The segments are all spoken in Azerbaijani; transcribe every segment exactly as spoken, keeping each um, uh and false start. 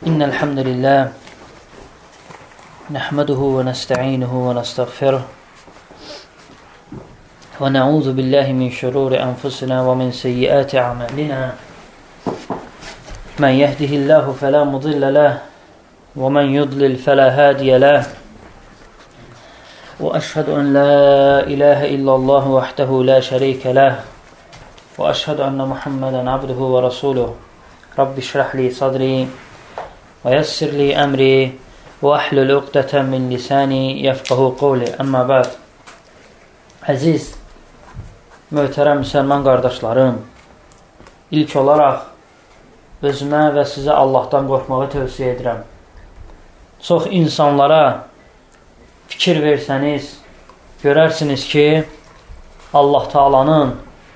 إن الحمد لله نحمده ونستعينه ونستغفره ونعوذ بالله من شرور أنفسنا ومن سيئات أعمالنا من يهده الله فلا مضل له ومن يضلل فلا هادي له وأشهد أن لا إله إلا الله وحده لا شريك له وأشهد أن محمدا عبده ورسوله رب اشرح لي صدري ويسر لي أمري وأحلل عقدة من لساني يفقهوا قولي. Amma bəd. Əziz, möhtərəm müsəlman qardaşlarım, ilk olaraq özümə və sizə Allahdan qorxmağı tövsiyə edirəm. Çox insanlara fikir versəniz, görərsiniz ki, Allah Taala'nın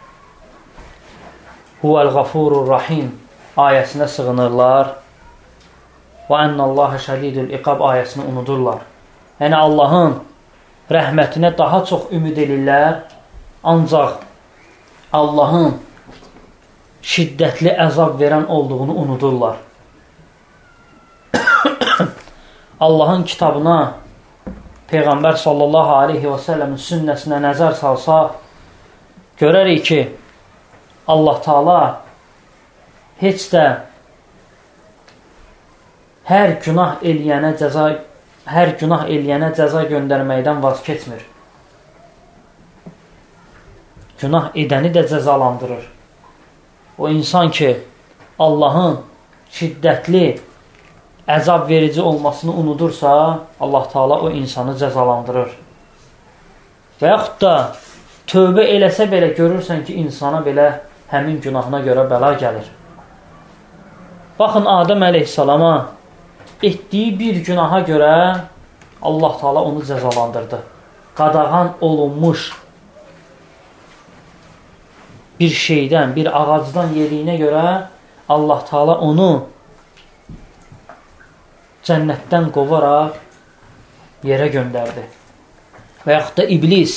Huvəl-Ğafurur Rahim ayəsinə sığınırlar və ənəllaha şədidül iqab ayəsini unudurlar. Yəni Allahın rəhmətinə daha çox ümid edirlər, ancaq Allahın şiddətli əzab verən olduğunu unudurlar. Allahın kitabına, Peyğəmbər sallallahu aleyhi və səlləmin sünnəsinə nəzər salsaq, görərik ki, Allah Taala heç də hər günah eləyənə cəza hər günah eləyənə cəza göndərməkdən vaz keçmir. Günah edəni də cəzalandırır. O insan ki, Allahın şiddətli, əzab verici olmasını unudursa, Allah Taala o insanı cəzalandırır. Və yaxud da tövbə eləsə belə görürsən ki, insana belə həmin günahına görə bəla gəlir. Baxın, Adəm əleyhissalama etdiyi bir günaha görə Allah Taala onu cəzalandırdı. Qadağan olunmuş bir şeydən, bir ağacdan yediyinə görə Allah Taala onu cənnətdən qovaraq yerə göndərdi. Və yaxud da iblis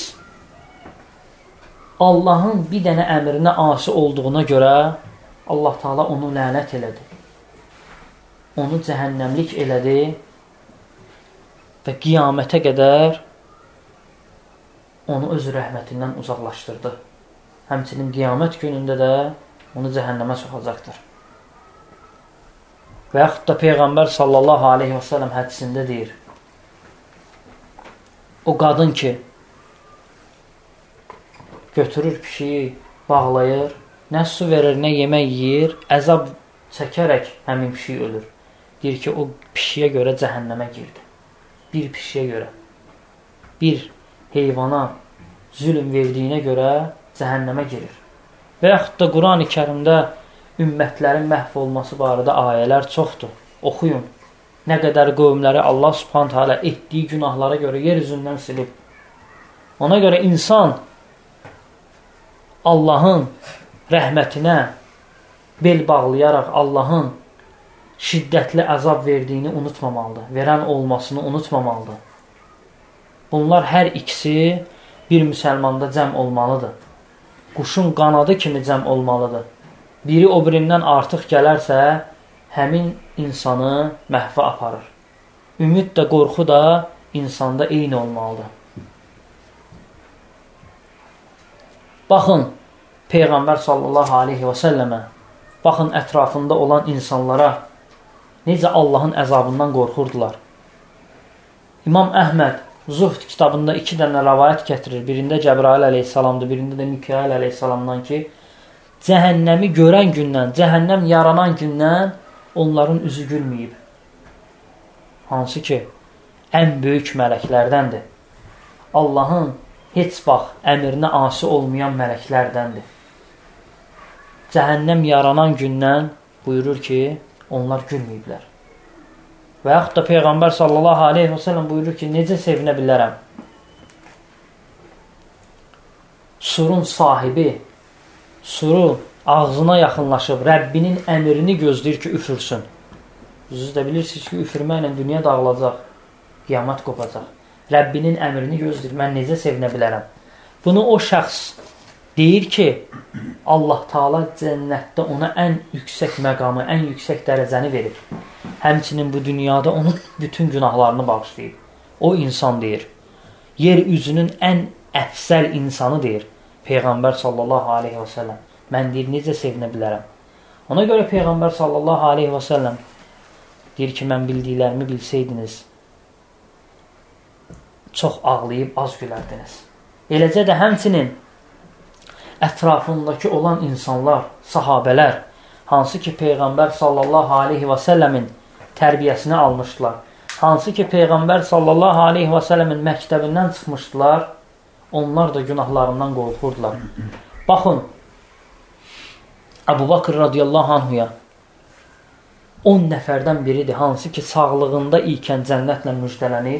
Allahın bir dənə əmrinə asi olduğuna görə Allah Taala onu lənət elədi. Onu cəhənnəmlik elədi və qiyamətə qədər onu öz rəhmətindən uzaqlaşdırdı. Həmçinin qiyamət günündə də onu cəhənnəmə soxacaqdır. Və yaxud da Peyğəmbər sallallahu aleyhi və səlləm hədisində deyir, o qadın ki, götürür pişiyi, bağlayır, nə su verir, nə yemək yeyir, əzab çəkərək həmin pişiyi ölür. Deyir ki, o pişiyə görə cəhənnəmə girdi. Bir pişiyə görə. Bir heyvana zülm verdiyinə görə cəhənnəmə girir. Və yaxud da Quran-ı Kərimdə ümmətlərin məhv olması barədə ayələr çoxdur. Oxuyun. Nə qədər qövmləri Allah Subhanahu taala etdiyi günahlara görə yer üzündən silib. Ona görə insan Allahın rəhmətinə bel bağlayaraq Allahın şiddətli əzab verdiyini unutmamalıdır. Verən olmasını unutmamalıdır. Bunlar hər ikisi bir müsəlmanda cəm olmalıdır. Quşun qanadı kimi cəm olmalıdır. Biri o birindən artıq gələrsə, həmin insanı məhvə aparır. Ümid də, qorxu da insanda eyni olmalıdır. Baxın, Peyğəmbər sallallahu aleyhi və səlləmə, baxın ətrafında olan insanlara necə Allahın əzabından qorxurdular. İmam Əhməd Zuhd kitabında iki dənə rəvayət gətirir. Birində Cəbrail əleyhissalamdır, birində də Mikail əleyhissalamdan ki, cəhənnəmi görən gündən, cəhənnəm yaranan gündən onların üzü gülməyib. Hansı ki, ən böyük mələklərdəndir. Allahın heç vaxt əmrinə asi olmayan mələklərdəndir. Cəhənnəm yaranan gündən buyurur ki, onlar gülməyiblər. Və yaxud da Peyğəmbər sallallahu aleyhi və səlləm buyurur ki, necə sevinə bilərəm? Surun sahibi, suru ağzına yaxınlaşıb, Rəbbinin əmrini gözləyir ki, üfürsün. Siz də bilirsiniz ki, üfürməklə dünya dağılacaq, qiyamət qopacaq. Rəbbinin əmrini gözləyir, mən necə sevinə bilərəm? Bunu o şəxs deyir ki, Allah Taala cənnətdə ona ən yüksək məqamı, ən yüksək dərəcəni verir. həmçinin bu dünyada onun bütün günahlarını bağışlayıb. O insan deyir. Yer üzünün ən əfsəl insanı deyir. Peyğəmbər sallallahu aleyhi və səlləm. Mən deyir, necə sevinə bilərəm? Ona görə Peyğəmbər sallallahu aleyhi və səlləm deyir ki, mən bildiklərimi bilsəydiniz, çox ağlayıb az gülərdiniz. Eləcə də həmçinin ətrafındakı olan insanlar, sahabələr, hansı ki Peyğəmbər sallallahu aleyhi və səlləmin tərbiyəsini almışdılar, hansı ki Peyğəmbər sallallahu aleyhi və səlləmin məktəbindən çıxmışdılar, onlar da günahlarından qorxurdular. Baxın, Əbu Bakır radiyallahu anhuya on nəfərdən biridir, hansı ki sağlığında ikən cənnətlə müjdələnir,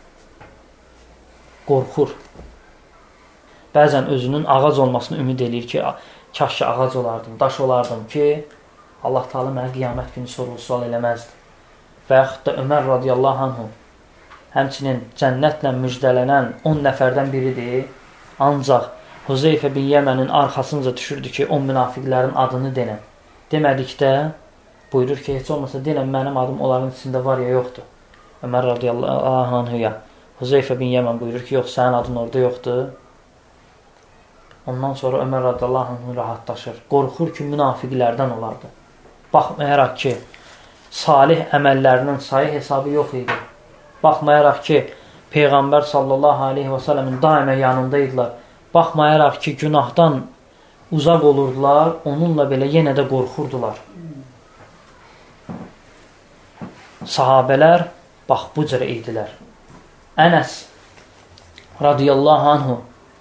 qorxur. Bəzən özünün ağac olmasını ümid edir ki, kaş ki ağac olardım, daş olardım ki, Allah Teala mənə qiyamət günü sorğu-sual eləməzdi. Və yaxud da Ömər radiyallahu anhu həmçinin cənnətlə müjdələnən on nəfərdən biridir. Ancaq Huzeyfə bin Yəmənin arxasınca düşürdü ki, o münafiqlərin adını denən. Demədikdə buyurur ki, heç olmasa denən mənim adım onların içində var ya yoxdur. Ömər radiyallahu anhuya Huzeyfə bin Yəmən buyurur ki, yox, sənin adın orada yoxdur. Ondan sonra Ömər radiyallahu anhu rahatlaşır. Qorxur ki, münafiqlərdən olardı. Baxmayaraq ki, salih əməllərinin sayı hesabı yox idi. Baxmayaraq ki, Peyğəmbər sallallahu aleyhi və səlləmin daimə yanındaydılar. Baxmayaraq ki, günahdan uzaq olurdular, onunla belə yenə də qorxurdular. Sahabələr, bax, bu cürə idilər. Ənəs radiyallahu anhu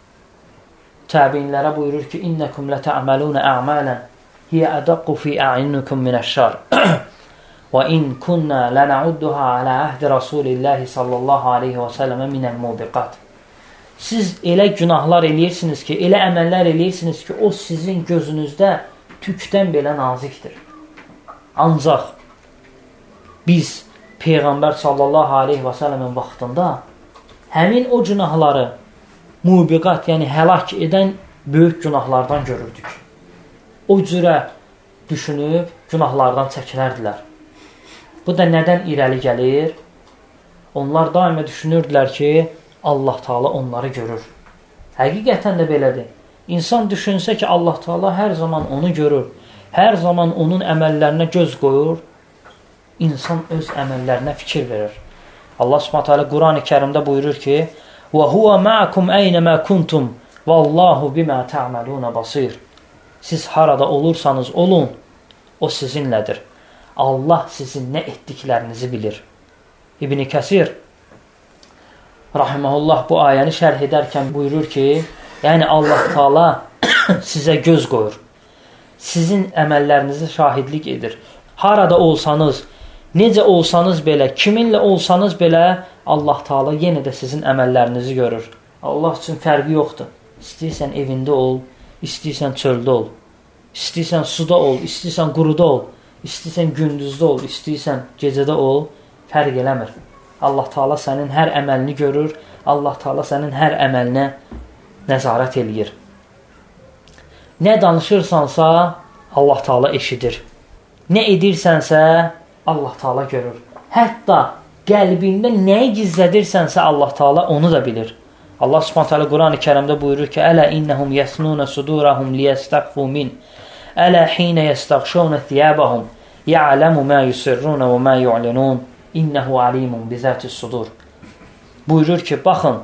təbiinlərə buyurur ki, İnnəkum lətə'məlunə ə'mələn hiyə ədəqqu fi ə'innukum minəşşar. Və in kunna lənəudduha alə əhdi Rasulillahi sallallahu aleyhi və səlləmə minəl mubiqat. Siz elə günahlar eləyirsiniz ki, elə əməllər eləyirsiniz ki, o sizin gözünüzdə tükdən belə nazikdir. Ancaq biz Peyğəmbər sallallahu aleyhi və səlləmin vaxtında həmin o günahları mubiqat, yəni həlak edən böyük günahlardan görürdük. O cürə düşünüb günahlardan çəkilərdilər. Bu da nədən irəli gəlir? Onlar daima düşünürdülər ki, Allah Teala onları görür. Həqiqətən də belədir. İnsan düşünsə ki, Allah Teala hər zaman onu görür, hər zaman onun əməllərinə göz qoyur, insan öz əməllərinə fikir verir. Allah Subhanahu taala Quran-ı Kərimdə buyurur ki, "Və huve ma'akum eynema kuntum, vallahu bima ta'malun basir." Siz harada olursanız olun, o sizinlədir. Allah sizin nə etdiklərinizi bilir. İbn Kəsir rahimehullah bu ayəni şərh edərkən buyurur ki, yəni Allah Teala sizə göz qoyur. Sizin əməllərinizi şahidlik edir. Harada olsanız, necə olsanız belə, kiminlə olsanız belə Allah Teala yenə də sizin əməllərinizi görür. Allah üçün fərqi yoxdur. İstəyirsən evində ol, istəyirsən çöldə ol, istəyirsən suda ol, istəyirsən quruda ol, istəyirsən gündüzdə ol, istəyirsən gecədə ol, fərq eləmir. Allah Teala sənin hər əməlini görür, Allah Teala sənin hər əməlinə nəzarət eləyir. Nə danışırsansa Allah Teala eşidir. Nə edirsənsə Allah Teala görür. Hətta qəlbində nəyi gizlədirsənsə Allah Teala onu da bilir. Allah Subhanahu taala Quran-ı Kərimdə buyurur ki: "Ələ innəhum yəsnuna sudurahum liyəstəğfu min. Ələ hinə yəstəğşuna thiyabahum. Ya'lamu ma yusirruna və ma yu'linun. İnnehu alimun bizatis sudur." Buyurur ki, baxın,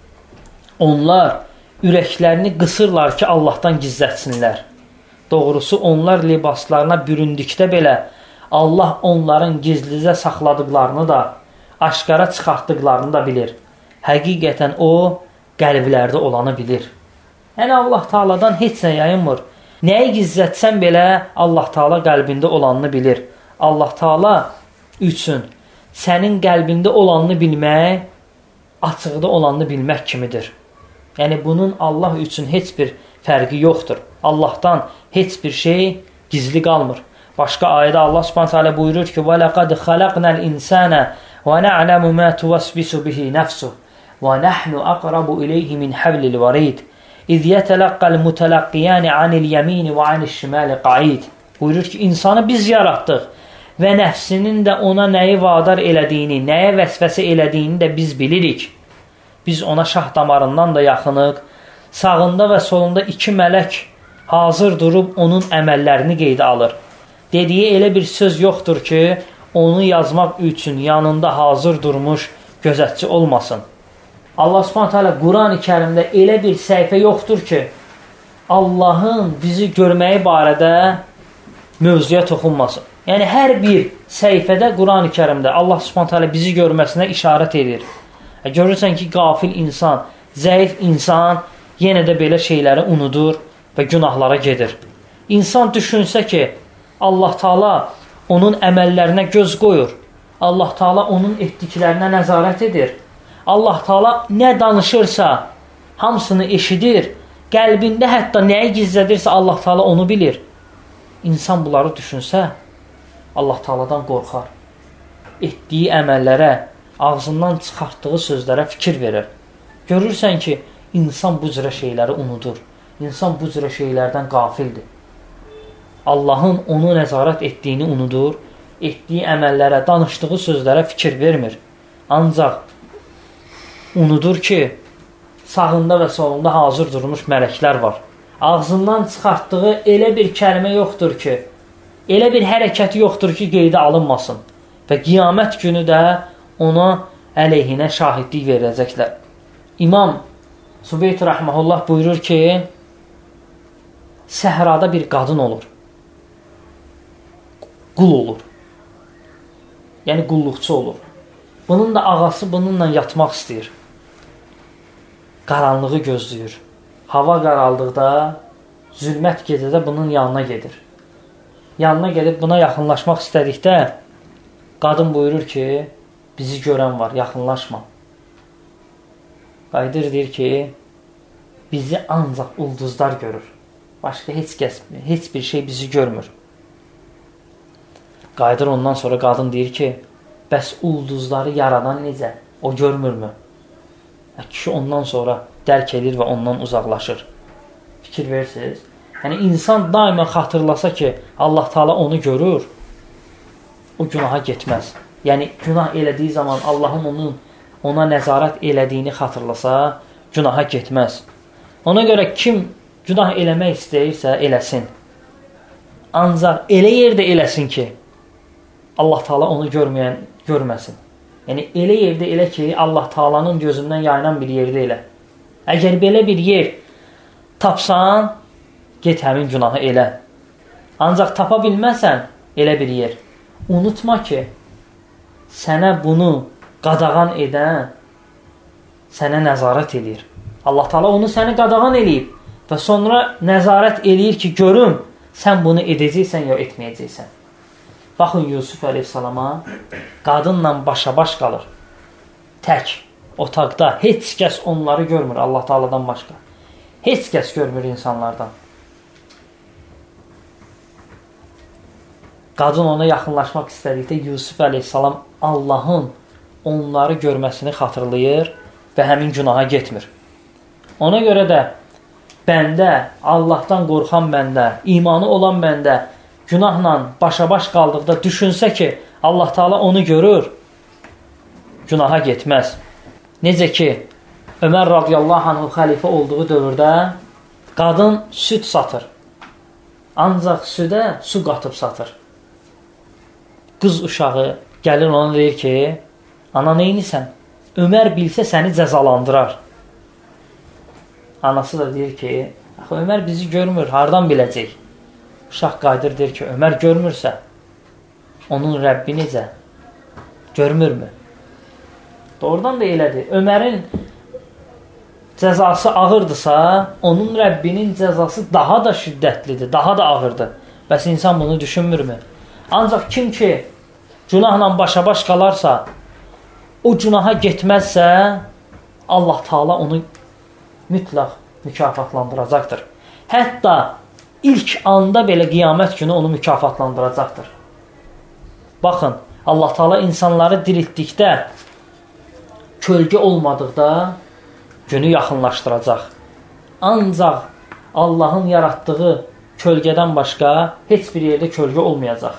onlar ürəklərini qısırlar ki, Allahdan gizlətsinlər. Doğrusu onlar libaslarına büründükdə belə Allah onların gizlicə saxladıqlarını da, aşkara çıxartdıqlarını da bilir. Həqiqətən o, qəlblərdə olanı bilir. Yəni Allah Teala'dan heç nə yayınmır. Nəyi gizlətsən belə Allah Teala qəlbində olanını bilir. Allah Teala üçün sənin qəlbində olanını bilmək, açıqda olanını bilmək kimidir. Yəni bunun Allah üçün heç bir fərqi yoxdur. Allahdan heç bir şey gizli qalmır. Başqa ayədə Allah Subhanahu taala buyurur ki: "Və laqad xalaqnal insana və na'lamu ma tuwaswisu bihi nafsuhu və nahnu aqrabu ilayhi min hablil warid. İz yetelaqqal mutalaqqiyan anil yamin və anil şimali qa'id." Buyurur ki, insanı biz yaratdıq və nəfsinin də ona nəyi vadar elədiyini, nəyə vəsvəsə elədiyini də biz bilirik. Biz ona şah damarından da yaxınıq. Sağında və solunda iki mələk hazır durub onun əməllərini qeydə alır. Dediyi elə bir söz yoxdur ki, onu yazmaq üçün yanında hazır durmuş gözətçi olmasın. Allah Subhanahu taala Quran-ı Kərimdə elə bir səhifə yoxdur ki, Allahın bizi görməyi barədə mövzuya toxunmasın. Yəni, hər bir səhifədə Quran-ı Kərimdə Allah Subhanahu taala bizi görməsinə işarət edir. E, görürsən ki, qafil insan, zəif insan yenə də belə şeyləri unudur və günahlara gedir. İnsan düşünsə ki, Allah Taala onun əməllərinə göz qoyur. Allah Taala onun etdiklərinə nəzarət edir. Allah Taala nə danışırsa, hamısını eşidir. Qəlbində hətta nəyi gizlədirsə Allah Taala onu bilir. İnsan bunları düşünsə, Allah Taaladan qorxar. Etdiyi əməllərə, ağzından çıxartdığı sözlərə fikir verir. Görürsən ki, insan bu cürə şeyləri unudur. İnsan bu cürə şeylərdən qafildir. Allahın onu nəzarət etdiyini unudur. Etdiyi əməllərə, danışdığı sözlərə fikir vermir. Ancaq unudur ki, sağında və solunda hazır durmuş mələklər var. Ağzından çıxartdığı elə bir kəlmə yoxdur ki, elə bir hərəkəti yoxdur ki, qeydə alınmasın. Və qiyamət günü də ona əleyhinə şahidlik verəcəklər. İmam Sübeyd Rəhməhullah buyurur ki, səhrada bir qadın olur. Qul olur. Yəni qulluqçu olur. Bunun da ağası bununla yatmaq istəyir. Qaranlığı gözləyir. Hava qaraldıqda, zülmət gecədə bunun yanına gedir. Yanına gedib buna yaxınlaşmaq istədikdə, qadın buyurur ki, bizi görən var, yaxınlaşma. Qayıdır deyir ki, bizi ancaq ulduzlar görür. Başqa heç kəs, heç bir şey bizi görmür. Qayıdır ondan sonra qadın deyir ki, bəs ulduzları yaradan necə? O görmürmü? Kişi ondan sonra dərk edir və ondan uzaqlaşır. Fikir verirsiniz. Yəni, insan daima xatırlasa ki, Allah Taala onu görür, o günaha getməz. Yəni, günah elədiyi zaman Allahın onun ona nəzarət elədiyini xatırlasa, günaha getməz. Ona görə kim günah eləmək istəyirsə, eləsin. Ancaq elə yerdə eləsin ki, Allah Taala onu görməyən, görməsin. Yəni, elə yerdə elə ki, Allah Taalanın gözündən yayınan bir yerdə elə. Əgər belə bir yer tapsan, get həmin günahı elə. Ancaq tapa bilməsən, elə bir yer. Unutma ki, sənə bunu qadağan edən sənə nəzarət edir. Allah Taala onu səni qadağan eləyib və sonra nəzarət eləyir ki, görüm, sən bunu edəcəksən ya etməyəcəksən. Baxın, Yusuf əleyhissalama qadınla başa-baş qalır. Tək, otaqda. Heç kəs onları görmür Allah Taaladan başqa. Heç kəs görmür insanlardan. Qadın ona yaxınlaşmaq istədikdə Yusuf əleyhissalam Allahın onları görməsini xatırlayır və həmin günaha getmir. Ona görə də bəndə, Allahdan qorxan bəndə, imanı olan bəndə günahla başa-baş qaldıqda düşünsə ki, Allah Taala onu görür, günaha getməz. Necə ki, Ömər radiyallahu anhu xəlifə olduğu dövrdə qadın süd satır. Ancaq südə su qatıb satır. Qız uşağı gəlir ona deyir ki, ana neynisən? Ömər bilsə səni cəzalandırar. Anası da deyir ki, axı Ömər bizi görmür, hardan biləcək? Uşaq qayıdır deyir ki, Ömər görmürsə, onun Rəbbi necə? Görmürmü? Doğrudan da elədir. Ömərin cəzası ağırdısa, onun Rəbbinin cəzası daha da şiddətlidir, daha da ağırdır. Bəs insan bunu düşünmürmü? Ancaq kim ki, günahla başa-baş qalarsa, o günaha getməzsə, Allah Taala onu mütləq mükafatlandıracaqdır. Hətta ilk anda belə qiyamət günü onu mükafatlandıracaqdır. Baxın, Allah Taala insanları diriltdikdə, kölgə olmadıqda günü yaxınlaşdıracaq. Ancaq Allahın yaratdığı kölgədən başqa heç bir yerdə kölgə olmayacaq.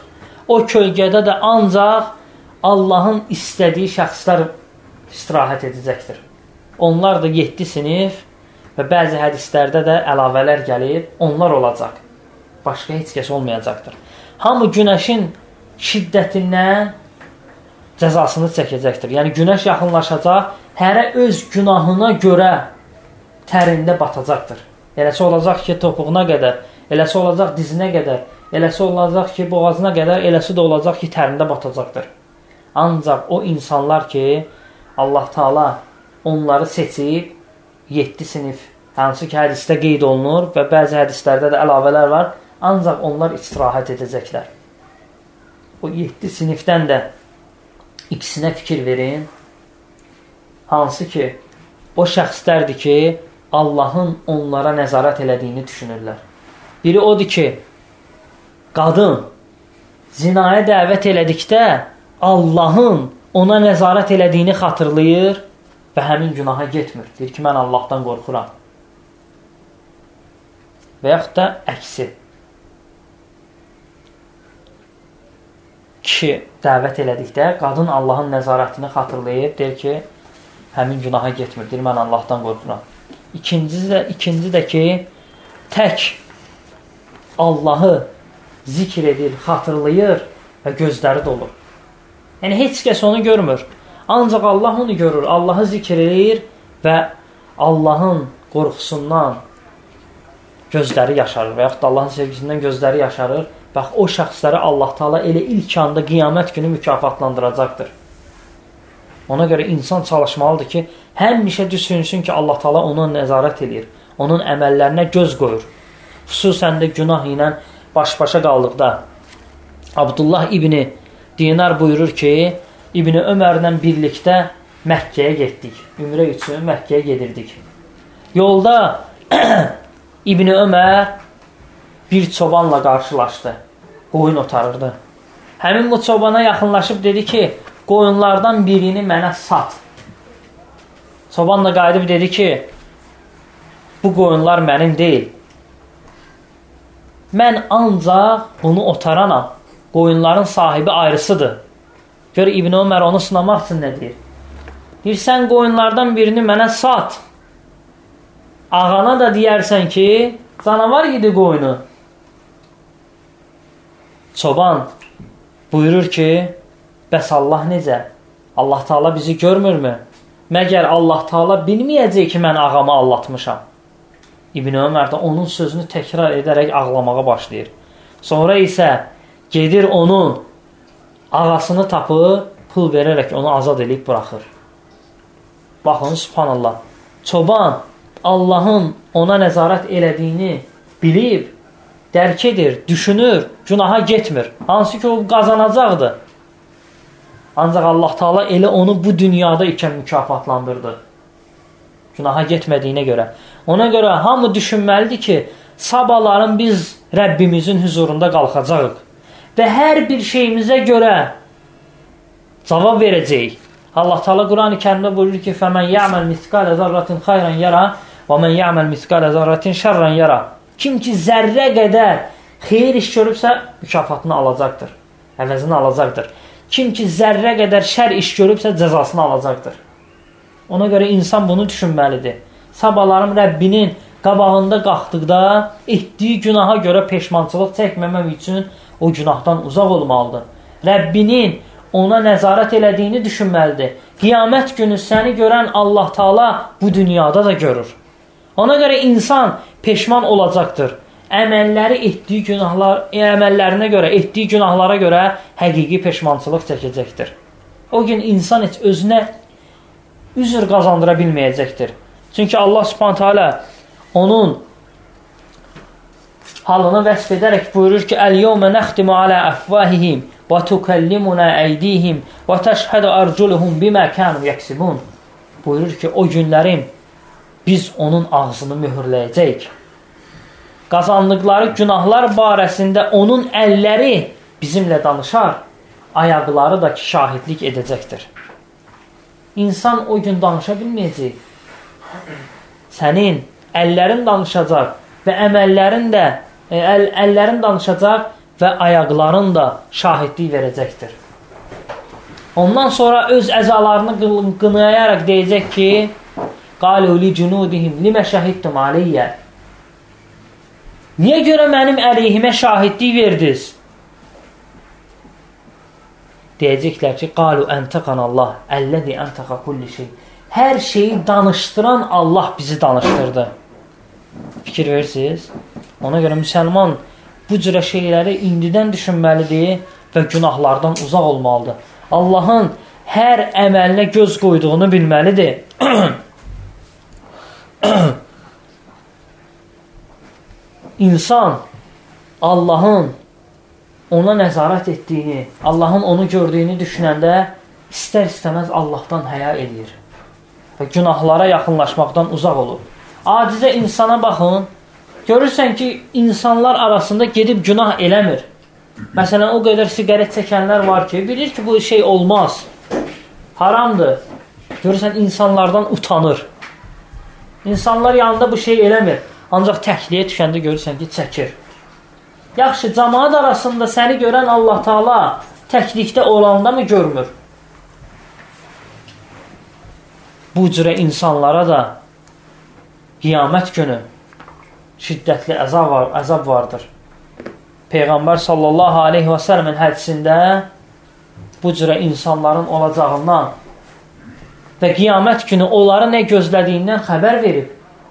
o kölgədə də ancaq Allahın istədiyi şəxslər istirahət edəcəkdir. Onlar da yeddi sinif və bəzi hədislərdə də əlavələr gəlib, onlar olacaq. Başqa heç kəs olmayacaqdır. Hamı günəşin şiddətindən cəzasını çəkəcəkdir. Yəni, günəş yaxınlaşacaq, hərə öz günahına görə tərində batacaqdır. Eləsi olacaq ki, topuğuna qədər, eləsi olacaq dizinə qədər, eləsi olacaq ki, boğazına qədər, eləsi də olacaq ki, tərində batacaqdır. Ancaq o insanlar ki, Allah Taala onları seçib, yeddi sinif, hansı ki, hədisdə qeyd olunur və bəzi hədislərdə də əlavələr var, ancaq onlar istirahət edəcəklər. O yeddi sinifdən də ikisinə fikir verin, hansı ki, o şəxslərdir ki, Allahın onlara nəzarət elədiyini düşünürlər. Biri odur ki, qadın zinaya dəvət elədikdə Allahın ona nəzarət elədiyini xatırlayır və həmin günaha getmir. Deyir ki, mən Allahdan qorxuram. Və yaxud da əksi. Kişi dəvət elədikdə qadın Allahın nəzarətini xatırlayıb, deyir ki, həmin günaha getmir. Deyir, mən Allahdan qorxuram. İkincisi də, ikinci də ki, tək Allahı zikr edir, xatırlayır və gözləri dolur. Yəni, heç kəs onu görmür. Ancaq Allah onu görür. Allahı zikr edir və Allahın qorxusundan gözləri yaşarır və yaxud da Allahın sevgisindən gözləri yaşarır. Bax, o şəxsləri Allah Taala elə ilk anda qiyamət günü mükafatlandıracaqdır. Ona görə insan çalışmalıdır ki, həmişə düşünsün ki, Allah Taala ona nəzarət edir, onun əməllərinə göz qoyur. Xüsusən də günah ilə baş-başa qaldıqda. Abdullah İbni Dinar buyurur ki, İbni Ömərlə birlikdə Məkkəyə getdik. Ümrə üçün Məkkəyə gedirdik. Yolda İbni Ömər bir çobanla qarşılaşdı. Qoyun otarırdı. Həmin bu çobana yaxınlaşıb dedi ki, qoyunlardan birini mənə sat. Çoban da qayıdıb dedi ki, bu qoyunlar mənim deyil. Mən ancaq bunu otaranam. Qoyunların sahibi ayrısıdır. Gör, İbn Ömər onu sınamaq üçün nə deyir? Deyir, sən qoyunlardan birini mənə sat. Ağana da deyərsən ki, canavar yedi qoyunu. Çoban buyurur ki, bəs Allah necə? Allah Taala bizi görmürmü? Məgər Allah Taala bilməyəcək ki, mən ağamı aldatmışam. İbn Ömər də onun sözünü təkrar edərək ağlamağa başlayır. Sonra isə gedir onun ağasını tapır, pul verərək onu azad edib buraxır. Baxın, subhanallah. Çoban Allahın ona nəzarət elədiyini bilib, dərk edir, düşünür, günaha getmir. Hansı ki, o qazanacaqdır. Ancaq Allah Taala elə onu bu dünyada ikən mükafatlandırdı. Günaha getmədiyinə görə. Ona görə hamı düşünməlidir ki, sabahların biz Rəbbimizin huzurunda qalxacağıq və hər bir şeyimizə görə cavab verəcəyik. Allah Taala Quran-ı Kərimdə buyurur ki, فَمَنْ يَعْمَلْ مِثْقَالَ ذَرَّةٍ خَيْرًا يَرَى وَمَنْ يَعْمَلْ مِثْقَالَ ذَرَّةٍ شَرًّا يَرَى. Kim ki zərrə qədər xeyir iş görübsə, mükafatını alacaqdır, əvəzini alacaqdır. Kim ki zərrə qədər şər iş görübsə, cəzasını alacaqdır. Ona görə insan bunu düşünməlidir. Sabahlarım Rəbbinin qabağında qalxdıqda etdiyi günaha görə peşmançılıq çəkməmək üçün o günahdan uzaq olmalıdır. Rəbbinin ona nəzarət elədiyini düşünməlidir. Qiyamət günü səni görən Allah Taala bu dünyada da görür. Ona görə insan peşman olacaqdır. Əməlləri etdiyi günahlar, əməllərinə görə, etdiyi günahlara görə həqiqi peşmançılıq çəkəcəkdir. O gün insan heç özünə üzr qazandıra bilməyəcəkdir. Çünki Allah Subhanahu taala onun halını vəsf edərək buyurur ki, "Əl-yevmə nəxtimu alə əfvahihim və tukallimuna əydihim və təşhədu arculuhum bimə kanu yaksibun." Buyurur ki, o günlərim biz onun ağzını möhürləyəcəyik. Qazandıqları günahlar barəsində onun əlləri bizimlə danışar, ayaqları da ki, şahidlik edəcəkdir. İnsan o gün danışa bilməyəcək. Sənin əllərin danışacaq və əməllərin də əl, əllərin danışacaq və ayaqların da şahidlik verəcəkdir. Ondan sonra öz əzalarını qınayaraq deyəcək ki, قَالُوا لِجُنُودِهِمْ لِمَ شَهِدْتُمْ عَلَيَّ Niyə görə mənim əleyhimə şahidlik verdiniz? Deyəcəklər ki, قَالُوا أَنْتَقَنَ اللّٰهِ اَلَّذِي أَنْتَقَ كُلِّ شَيْءٍ Hər şeyi danışdıran Allah bizi danışdırdı. Fikir verirsiniz? Ona görə müsəlman bu cürə şeyləri indidən düşünməlidir və günahlardan uzaq olmalıdır. Allahın hər əməlinə göz qoyduğunu bilməlidir. İnsan Allahın ona nəzarət etdiyini, Allahın onu gördüyünü düşünəndə istər-istəməz Allahdan həya edir və günahlara yaxınlaşmaqdan uzaq olur. Acizə insana baxın, görürsən ki, insanlar arasında gedib günah eləmir. Məsələn, o qədər siqaret çəkənlər var ki, bilir ki, bu şey olmaz, haramdır. Görürsən, insanlardan utanır. İnsanlar yanında bu şey eləmir. Ancaq təkliyə düşəndə görürsən ki, çəkir. Yaxşı, cəmaat arasında səni görən Allah Taala təklikdə olanda mı görmür? Bu cürə insanlara da qiyamət günü şiddətli əzab, var, əzab vardır. Peyğəmbər sallallahu aleyhi və səlləmin hədisində bu cürə insanların olacağından və qiyamət günü onları nə gözlədiyindən xəbər verib.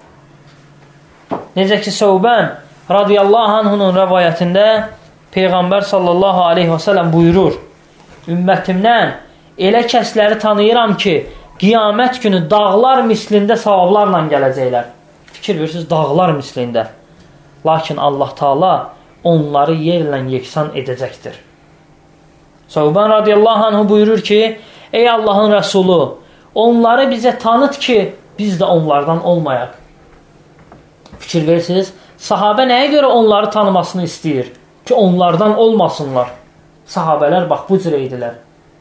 Necə ki, Səubən radiyallahu anhunun rəvayətində Peyğəmbər sallallahu aleyhi və səlləm buyurur, ümmətimdən elə kəsləri tanıyıram ki, qiyamət günü dağlar mislində savablarla gələcəklər. Fikir verirsiniz, dağlar mislində. Lakin Allah Taala onları yerlə yeksan edəcəkdir. Səubən radiyallahu anhu buyurur ki, ey Allahın Rəsulu, onları bizə tanıt ki, biz də onlardan olmayaq. Fikir verirsiniz, sahabə nəyə görə onları tanımasını istəyir? Ki, onlardan olmasınlar. Sahabələr bax, bu cürə idilər.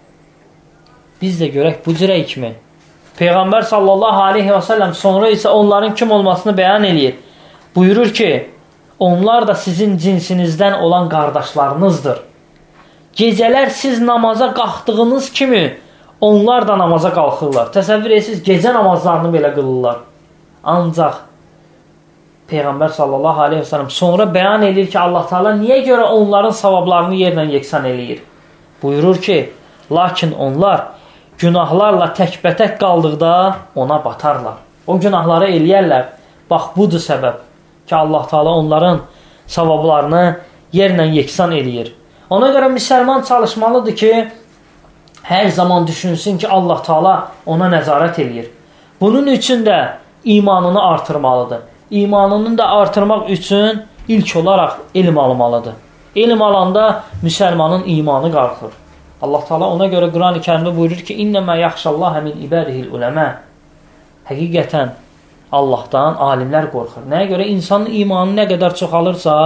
Biz də görək, bu cürəyik mi? Peyğəmbər sallallahu aleyhi və səlləm sonra isə onların kim olmasını bəyan edir. Buyurur ki, onlar da sizin cinsinizdən olan qardaşlarınızdır. Gecələr siz namaza qalxdığınız kimi onlar da namaza qalxırlar. Təsəvvür edirsiniz, gecə namazlarını belə qılırlar. Ancaq Peyğəmbər sallallahu aleyhi və səlləm sonra bəyan edir ki, Allah Taala niyə görə onların savablarını yerlə yeksan eləyir? Buyurur ki, lakin onlar günahlarla təkbətək qaldıqda ona batarlar. O günahları eləyərlər. Bax, budur səbəb ki, Allah Taala onların savablarını yerlə yeksan eləyir. Ona görə müsəlman çalışmalıdır ki, hər zaman düşünsün ki, Allah Taala ona nəzarət eləyir. Bunun üçün də imanını artırmalıdır. İmanını da artırmaq üçün ilk olaraq elm almalıdır. Elm alanda müsəlmanın imanı qalxır. Allah Taala ona görə Quran-ı Kərimdə buyurur ki, İnnəmə yaxşallaha min ibadihil uləmə. Həqiqətən Allahdan alimlər qorxur. Nəyə görə? İnsanın imanı nə qədər çoxalırsa,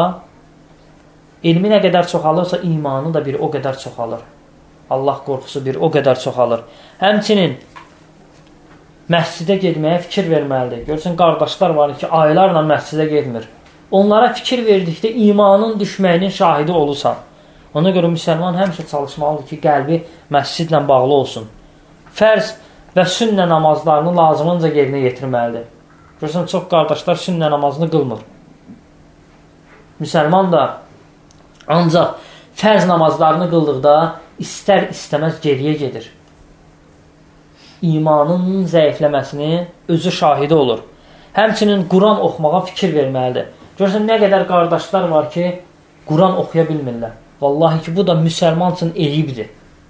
elmi nə qədər çoxalırsa, imanı da bir o qədər çoxalır. Allah qorxusu bir o qədər çoxalır. Həmçinin məscidə getməyə fikir verməlidir. Görürsən, qardaşlar var ki, aylarla məscidə getmir. Onlara fikir verdikdə imanın düşməyinin şahidi olursan. Ona görə müsəlman həmişə çalışmalıdır ki, qəlbi məscidlə bağlı olsun. Fərz və sünnə namazlarını lazımınca yerinə yetirməlidir. Görürsən, çox qardaşlar sünnə namazını qılmır. Müsəlman da ancaq fərz namazlarını qıldıqda istər-istəməz geriyə gedir. İmanının zəifləməsini özü şahidi olur. Həmçinin Quran oxumağa fikir verməlidir. Görürsən, nə qədər qardaşlar var ki, Quran oxuya bilmirlər. Vallahi ki, bu da müsəlman üçün eyibdir.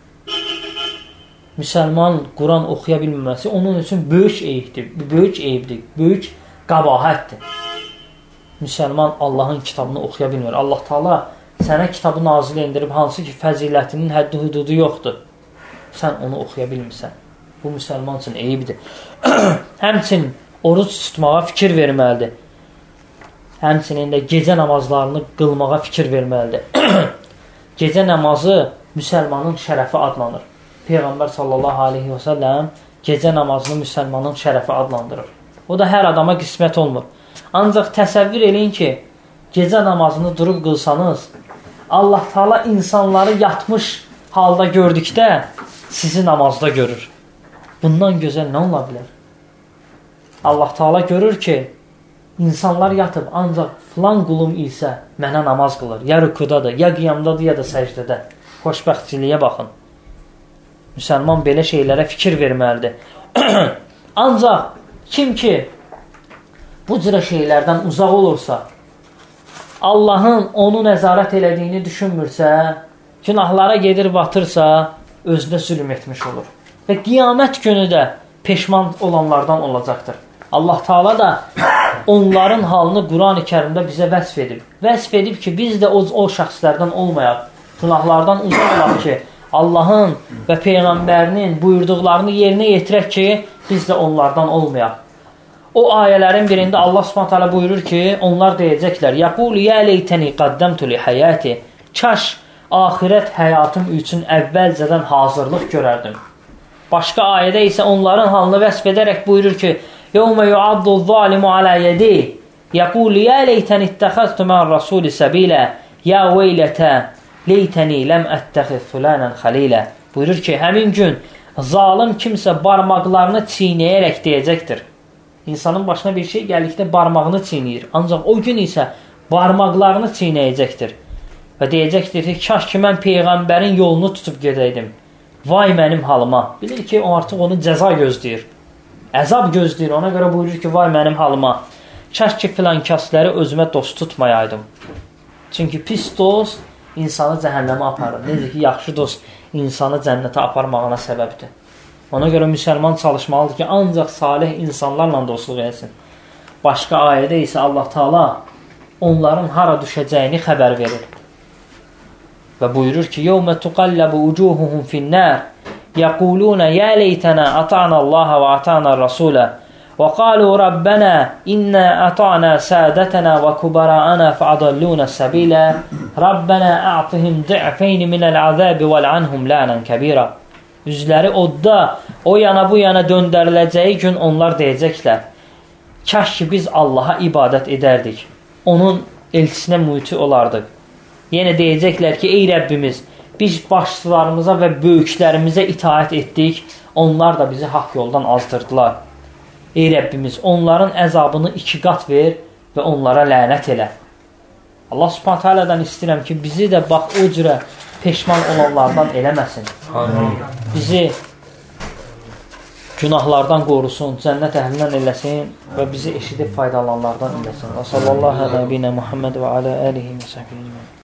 Müsəlman Quran oxuya bilməməsi onun üçün böyük eyibdir, böyük eyibdir, böyük qabahətdir. Müsəlman Allahın kitabını oxuya bilmir. Allah Taala sənə kitabı nazil endirib, hansı ki, fəzilətinin həddi hüdudu yoxdur. Sən onu oxuya bilmirsən. Bu müsəlman üçün eyibdir. Həmçinin oruç tutmağa fikir verməlidir. Həmçinin də gecə namazlarını qılmağa fikir verməlidir. Gecə namazı müsəlmanın şərəfi adlanır. Peyğəmbər sallallahu aleyhi və səlləm gecə namazını müsəlmanın şərəfi adlandırır. O da hər adama qismət olmur. Ancaq təsəvvür eləyin ki, gecə namazını durub qılsanız, Allah Taala insanları yatmış halda gördükdə sizi namazda görür. Bundan gözəl nə ola bilər? Allah Taala görür ki, insanlar yatıb, ancaq filan qulum isə mənə namaz qılır. Ya rükudadır, ya qiyamdadır, ya da səcdədə. Xoşbəxtçiliyə baxın. Müsəlman belə şeylərə fikir verməlidir. Ancaq kim ki bu cürə şeylərdən uzaq olursa, Allahın onu nəzarət elədiyini düşünmürsə, günahlara gedir batırsa, özünə zülm etmiş olur. Və qiyamət günü də peşman olanlardan olacaqdır. Allah Taala da onların halını Quran-ı Kərimdə bizə vəsf edib. Vəsf edib ki, biz də o, o şəxslərdən olmayaq. Günahlardan uzaq olaq ki, Allahın və Peyğəmbərinin buyurduqlarını yerinə yetirək ki, biz də onlardan olmayaq. O ayələrin birində Allah Subhanahu taala buyurur ki, onlar deyəcəklər: "Yaqulu ya leytani qaddamtu li hayati." Kaş axirət həyatım üçün əvvəlcədən hazırlıq görərdim. Başqa ayədə isə onların halını vəsf edərək buyurur ki: "Yawma yu'addu az-zalimu ala yadi, yaqulu ya leytani ittakhadtu ma'ar-rasuli sabila, ya veylata leytani lam attakhid fulanan khalila." Buyurur ki, həmin gün zalim kimsə barmaqlarını çiynəyərək deyəcəkdir. İnsanın başına bir şey gəldikdə barmağını çiynəyir. Ancaq o gün isə barmaqlarını çiynəyəcəkdir. Və deyəcəkdir ki, kaş ki mən Peyğəmbərin yolunu tutub gedəydim. Vay mənim halıma. Bilir ki, o artıq onu cəza gözləyir. Əzab gözləyir. Ona görə buyurur ki, vay mənim halıma. Kaş ki filan kəsləri özümə dost tutmayaydım. Çünki pis dost insanı cəhənnəmə aparır. Necə ki, yaxşı dost insanı cənnətə aparmağına səbəbdir. Ona görə müsəlman çalışmalıdır ki, ancaq salih insanlarla dostluq etsin. Başqa ayədə isə Allah Taala onların hara düşəcəyini xəbər verir. Və buyurur ki, "Yawma tuqallabu wujuhuhum fin-nar, yaquluna ya leytana ata'na Allaha wa ata'na ar-rasula, wa qalu rabbana inna ata'na sadatana wa kubara'ana fa'adalluna as-sabila, rabbana a'tihim di'fayn min al-'azabi wal'anhum la'nan kabira." Üzləri odda, o yana bu yana döndəriləcəyi gün onlar deyəcəklər: "Kaş ki biz Allaha ibadət edərdik, onun elçisinə müti olardıq." Yenə deyəcəklər ki, ey Rəbbimiz, biz başçılarımıza və böyüklərimizə itaət etdik, onlar da bizi haqq yoldan azdırdılar. Ey Rəbbimiz, onların əzabını iki qat ver və onlara lənət elə. Allah Subhanahu taala'dan istəyirəm ki, bizi də bax o cürə peşman olanlardan eləməsin. Amin. Bizi günahlardan qorusun, cənnət əhlindən eləsin və bizi eşidib faydalananlardan eləsin. Və sallallahu əleyhi və Muhammed və alə alihi və səhbihi.